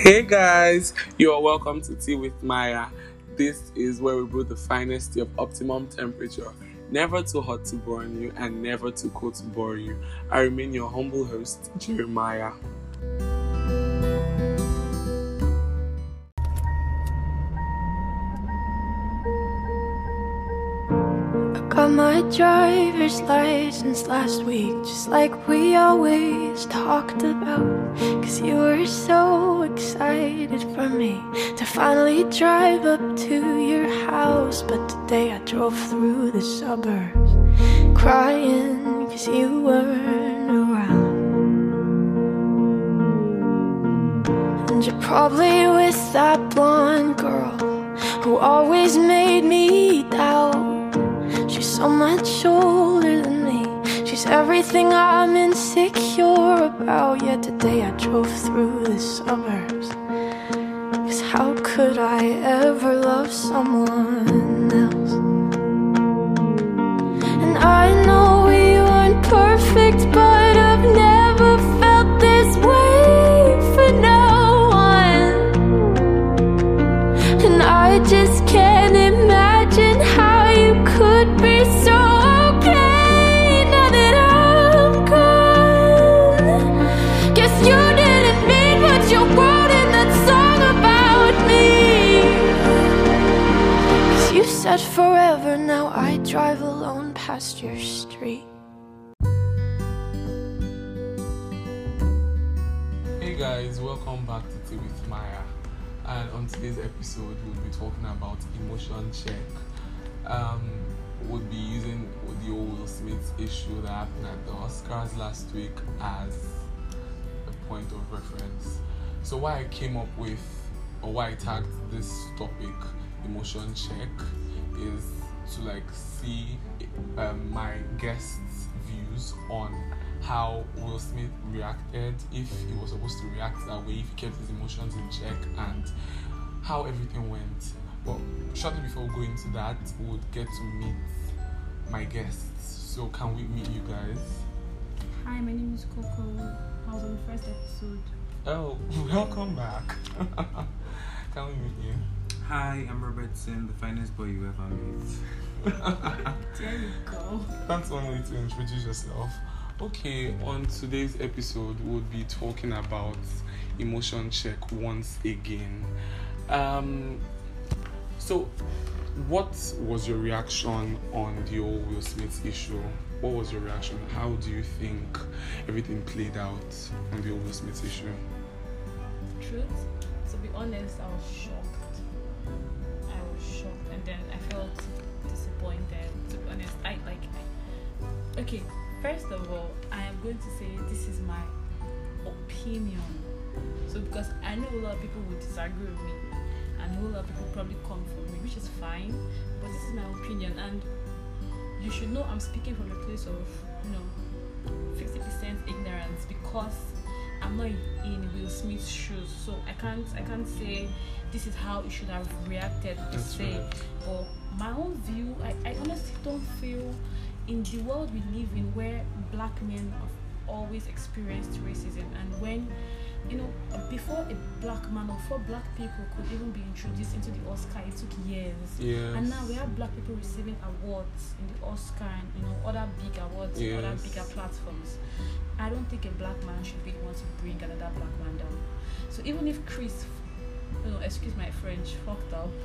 Hey guys, you are welcome to Tea with Maya. This is where we brew the finest tea of optimum temperature, never too hot to burn you and never too cold to bore you. I remain your humble host, Jeremiah. Got my driver's license last week, just like we always talked about. Cause you were so excited for me to finally drive up to your house. But today I drove through the suburbs crying cause you weren't around. And you're probably with that blonde girl who always made me doubt. She's so much older than me. She's everything I'm insecure about. Yet today I drove through the suburbs. Cause how could I ever love someone else? And I know we weren't perfect, but I've never felt this way for no one. And I just can't imagine how you could be so okay now that I'm gone. Guess you didn't mean what you wrote in that song about me. Cause you said forever, now I drive alone past your street. Hey guys, welcome back to Tea with Maya. And on today's episode, we'll be talking about emotion check. We'll be using the old Will Smith issue that happened at the Oscars last week as a point of reference. So why I came up with, or why I tagged this topic, emotion check, is to see my guests' views on how Will Smith reacted, if he was supposed to react that way, if he kept his emotions in check, and how everything went. But shortly before we go into that, we would get to meet my guests. So can we meet you guys? Hi, my name is Coco. I was on the first episode. Oh, welcome back. Can we meet you? Hi, I'm Robertson, the finest boy you ever met. There you go. That's one way to introduce yourself. Okay, on today's episode, we'll be talking about emotion check once again. So, what was your reaction on the old Will Smith issue? What was your reaction? How do you think everything played out on the old Will Smith issue? Truth, to be honest, I was shocked. And then I felt disappointed. To be honest, okay, first of all, I am going to say this is my opinion. So, because I know a lot of people will disagree with me, and a whole lot of people probably come for me, which is fine, but this is my opinion, and you should know I'm speaking from a place of 50% ignorance, because I'm not in Will Smith's shoes, so I can't say this is how he should have reacted per se. Right. But my own view, I honestly don't feel, in the world we live in, where black men have always experienced racism, and when before a black man or before black people could even be introduced into the Oscar, it took years. Yes. And now we have black people receiving awards in the Oscar and other big awards, Yes. other bigger platforms. I don't think a black man should be the one to bring another black man down. So even if Chris, excuse my French, fucked up,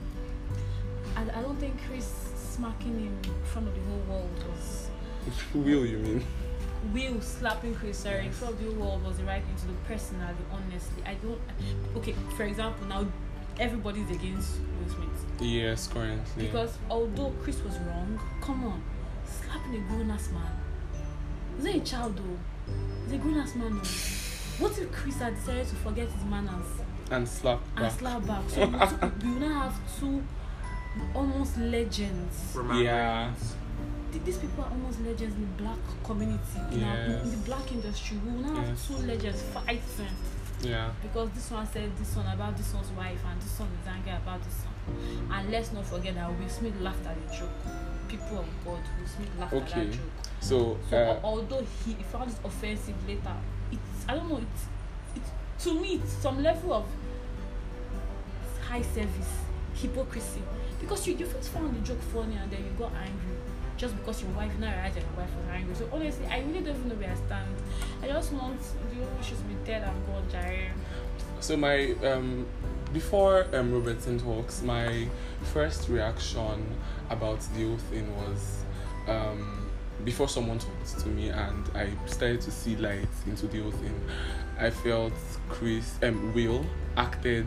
I don't think Chris smacking him in front of the whole world was... Will, you mean? Will slapping Chris in front of the whole world was the right thing to do, personally, honestly. Okay, for example, now everybody's against Will Smith. Yes, currently. Because although Chris was wrong, come on, slapping a grown-ass man. He's not a child though. He's a grown-ass man though. What if Chris had decided to forget his manners And slap back. So we will now have two almost legends. Yeah. These people are almost legends in the black community, in the black industry. We will now have two legends fighting. Yeah. Because this one said this one about this one's wife, and this one is angry about this one. And let's not forget that Will Smith laughed at the joke. People of God, Will Smith laughed at that joke. So although he found it offensive later, I don't know, to me, it's some level of high service, hypocrisy. Because you first found the joke funny and then you got angry just because your wife now realized that your wife was angry. So honestly, I really don't even know where I stand. I just want the whole issues to be dead and gone, Jare. So my before Robertson talks, my first reaction about the whole thing was before someone talked to me and I started to see light into the whole thing, I felt Will acted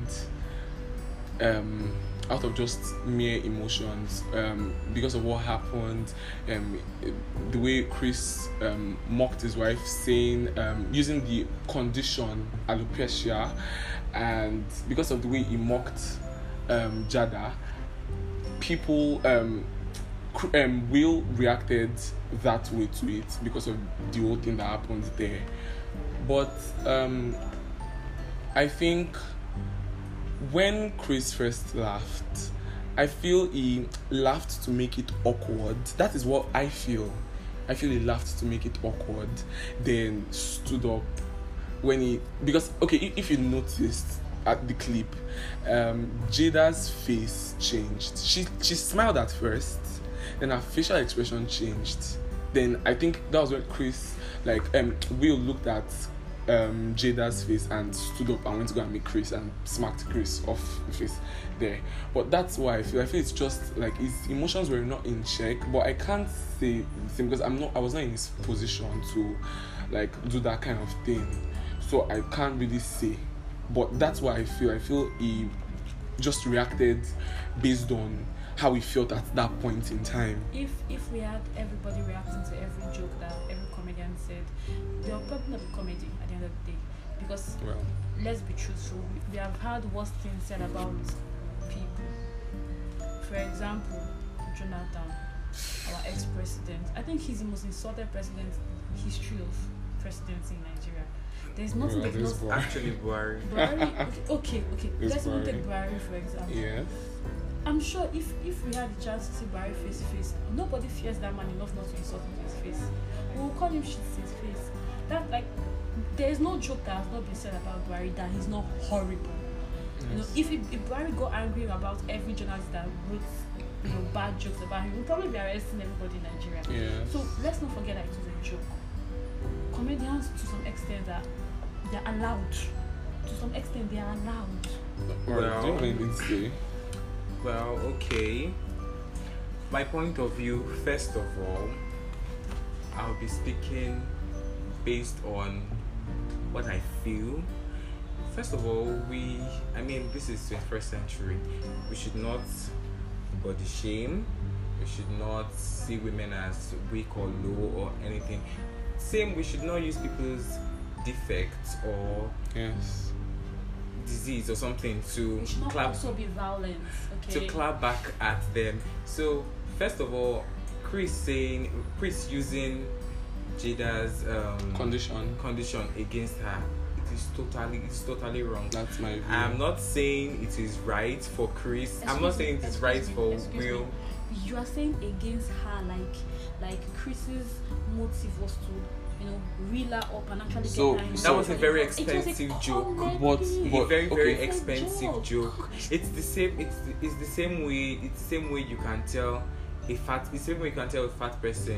out of just mere emotions because of what happened, the way Chris mocked his wife, saying using the condition alopecia, and because of the way he mocked Jada, people Will reacted that way to it because of the whole thing that happened there. But I think when Chris first laughed, I feel he laughed to make it awkward. That is what I feel. I feel he laughed to make it awkward, then stood up when he, because okay, if you noticed at the clip, Jada's face changed. She smiled at first, then her facial expression changed. Then I think that was when Chris, Will looked at Jada's face and stood up and went to go and meet Chris and smacked Chris off the face there. But that's why I feel it's just like his emotions were not in check. But I can't say the same because I was not in his position to do that kind of thing, so I can't really say. But that's why I feel he just reacted based on how he felt at that point in time. If we had everybody reacting to every joke that every comedian said, there will probably not be comedy at the end of the day. Because let's be truthful, we have had worse things said about people. For example, Jonathan, our ex-president. I think he's the most insulted president in the history of presidency in Nigeria. There's nothing that not actually Buhari. Okay. Let's even take Buhari for example. Yes. I'm sure if we had the chance to see Barry face to face, nobody fears that man enough not to insult him to his face. We will call him shit to his face. That there is no joke that has not been said about Barry that he's not horrible. Yes. If Barry got angry about every journalist that wrote bad jokes about him, we'll probably be arresting everybody in Nigeria. Yes. So let's not forget that it was a joke. Comedians to some extent they're allowed. To some extent they are allowed. Well, do you want anything to say? Well, okay. My point of view, first of all, I'll be speaking based on what I feel. First of all, this is 21st century. We should not body shame. We should not see women as weak or low or anything. Same, we should not use people's defects or disease or something to also be violent, okay? To clap back at them. So first of all, Chris using Jada's condition against her, it's totally wrong. That's my view. I'm not saying it is right for Chris. I'm not saying it is right for Will. You are saying against her like Chris's motive was to reel her up and actually get her. That was a very expensive joke. But a very expensive joke. It's the same. It's the same way. It's the same way you can tell a fat. It's the same way you can tell a fat person.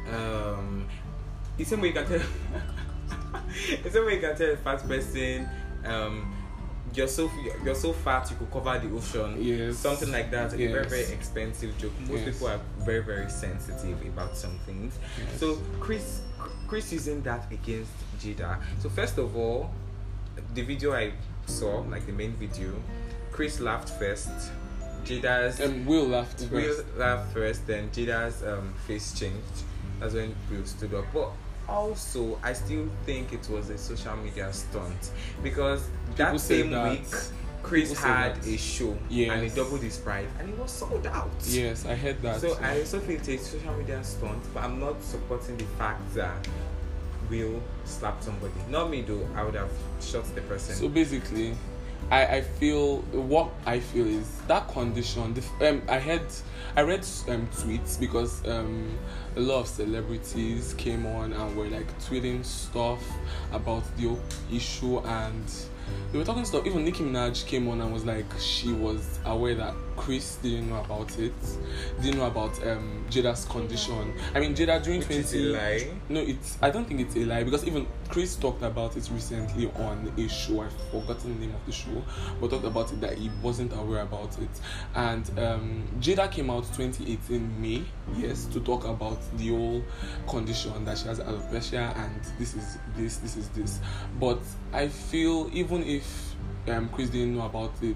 It's the same way you can tell. It's the same way you can tell a fat person. You're so fat you could cover the ocean. Yes. Something like that. A Yes. very, very expensive joke. Most people are very, very sensitive about some things. Yes. So Chris using that against Jada. So first of all, the video I saw, the main video, Chris laughed first. Jada's Will laughed first. Will laughed first, then Jada's face changed. That's when Will stood up. But also, I still think it was a social media stunt because that same week Chris had a show and he doubled his price and it was sold out. Yes, I heard that. So I also think it's a social media stunt, but I'm not supporting the fact that Will slapped somebody. Not me though, I would have shot the person. So basically, I feel is that condition. I read tweets because a lot of celebrities came on and were tweeting stuff about the issue, and they were talking stuff. Even Nicki Minaj came on and was like, she was aware that Chris didn't know about it, didn't know about Jada's condition. I mean, Jada during Which 20. is a lie. No, I don't think it's a lie, because even Chris talked about it recently on a show. I've forgotten the name of the show, but talked about it that he wasn't aware about it. And Jada came out 2018 May, yes, to talk about the whole condition that she has alopecia and this is this. But I feel even if Chris didn't know about it,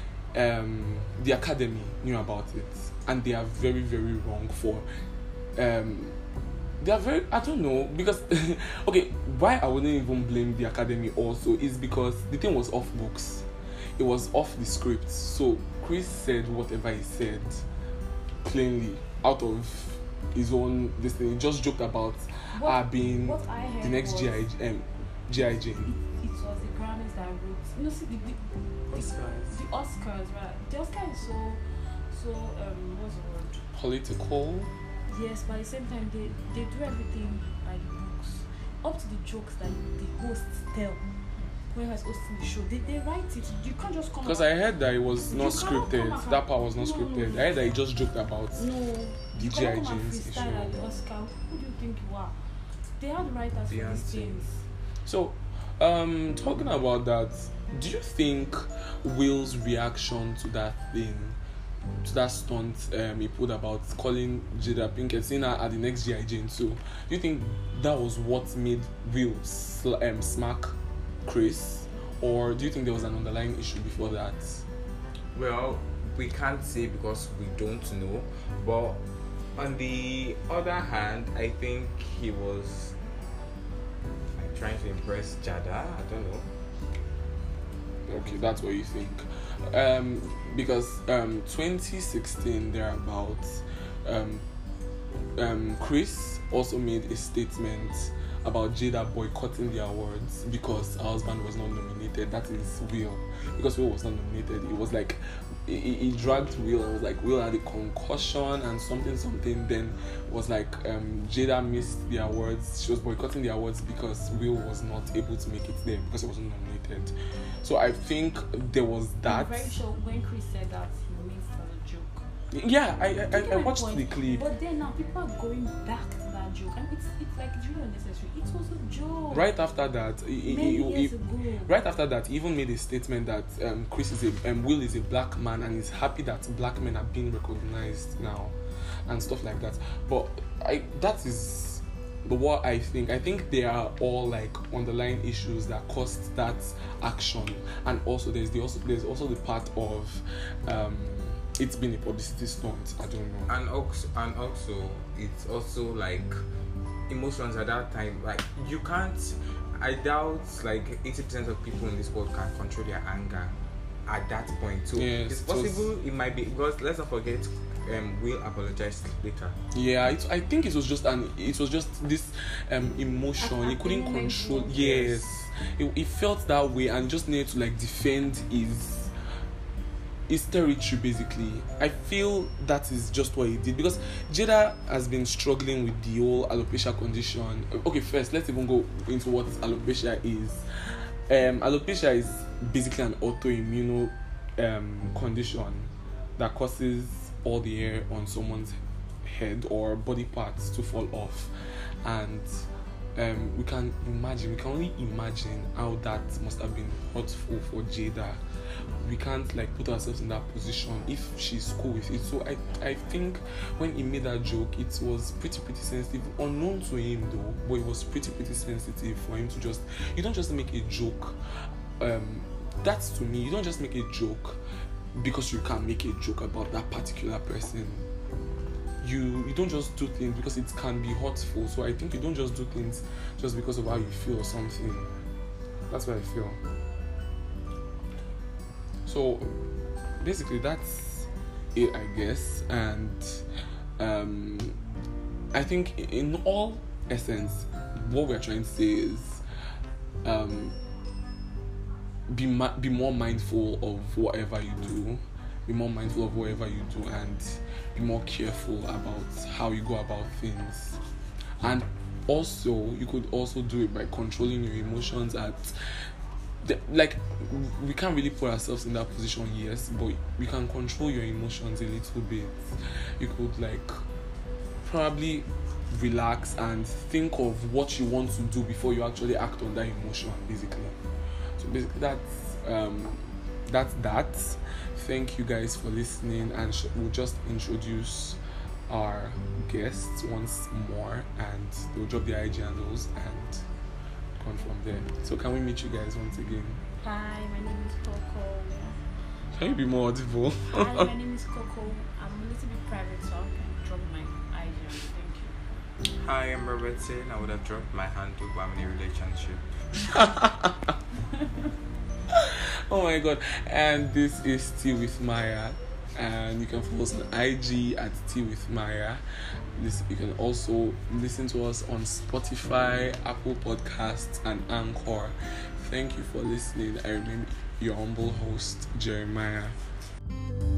the Academy knew about it, and they are very, very wrong for they are very, I don't know, because okay, why I wouldn't even blame the Academy also is because the thing was off books, it was off the script. So Chris said whatever he said plainly out of his own this thing. He just joked about being what I heard the next was, G.I. Jane. It was the Grammys that wrote. See, the Oscars, right? The Oscars is so what's the word? Political. Yes, but at the same time, they do everything by the books, up to the jokes that the hosts tell. Whoever's hosting the show, they write it. You can't just come. Because I heard that it was not You cannot come scripted. and- That part was not No, scripted. no. I heard that he just joked about No, the you G.I. can't come and Jane's issue. freestyle at the Oscar. Who do you think you are? They had writers for these Beyonce. things. So, talking about that, do you think Will's reaction to that thing, to that stunt he put about calling Jada Pinkett, seeing her at the next G.I. Jane too, do you think that was what made Will smack Chris? Or do you think there was an underlying issue before that? Well, we can't say because we don't know. But on the other hand, I think he was trying to impress Jada. I don't know. Okay, that's what you think. Because 2016 thereabouts, Chris also made a statement about Jada boycotting the awards because her husband was not nominated. That is Will. Because Will was not nominated, it was like he dragged Will and was like Will had a concussion and something. Then was like Jada missed the awards. She was boycotting the awards because Will was not able to make it there because he wasn't nominated. So I think there was that. I'm very sure when Chris said that, he means as a joke. Yeah, Do you get I my watched point? the clip. But then now people are going back to that joke, and it's like it's really unnecessary. It was a joke. Right after that, Many years ago. right after that, he even made a statement that Chris is Will is a black man and he's happy that black men are being recognized now, and stuff like that. But that is what I think. I think they are all like underlying issues that caused that action, and also there's also the part of it's been a publicity stunt. I don't know. And also it's also like emotions at that time. Like you can't. I doubt like 80% of people in this world can control their anger at that point. So Yes, it's possible it might be, because let's not forget Will apologized later. Yeah, I think it was just this emotion. At He couldn't moment, control. yes. Yes, he felt that way and just needed to like defend his territory basically. I feel that is just what he did, because Jada has been struggling with the whole alopecia condition. Okay, first let's even go into what alopecia is. Alopecia is basically an autoimmune condition that causes all the hair on someone's head or body parts to fall off, and we can only imagine how that must have been hurtful for Jada. We can't like put ourselves in that position if she's cool with it. So I think when he made that joke, it was pretty sensitive, unknown to him though, but it was pretty sensitive for him to just, you don't just make a joke. That's to me, you don't just make a joke because you can make a joke about that particular person. You don't just do things because it can be hurtful. So I think you don't just do things just because of how you feel or something. That's what I feel. So basically that's it, I guess. And I think in all essence, what we're trying to say is be more mindful of whatever you do. Be more mindful of whatever you do, and be more careful about how you go about things. And also, you could also do it by controlling your emotions at like we can't really put ourselves in that position, yes, but we can control your emotions a little bit. You could like probably relax and think of what you want to do before you actually act on that emotion, basically. So basically that's that. Thank you guys for listening, and we'll just introduce our guests once more, and they'll drop their IG handles and come from there. So can we meet you guys once again? Hi, my name is Coco. Can you be more audible? Hi, my name is Coco. I'm a little bit private, so I can drop my IG. Thank you. Hi, I'm Robertson. I would have dropped my handle, but I'm in a relationship. Oh my god. And this is Tea with Maya, and you can follow us on IG at Tea with Maya. You can also listen to us on Spotify, Apple Podcasts, and Anchor. Thank you for listening. I remain your humble host, Jeremiah.